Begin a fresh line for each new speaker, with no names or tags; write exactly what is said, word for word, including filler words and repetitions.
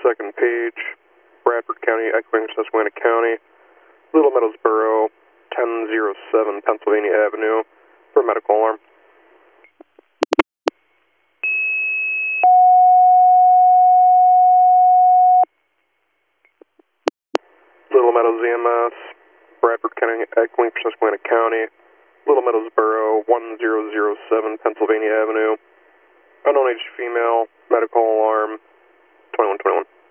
second page, Bradford County, Echoing Susquehanna County, Little Meadows Borough, ten oh seven Pennsylvania Avenue, for medical alarm. Little Meadows E M S, Bradford County, Echoing Susquehanna County, Little Meadows Borough, ten oh seven Pennsylvania Avenue, unknown age female, medical alarm, twenty-one twenty-one.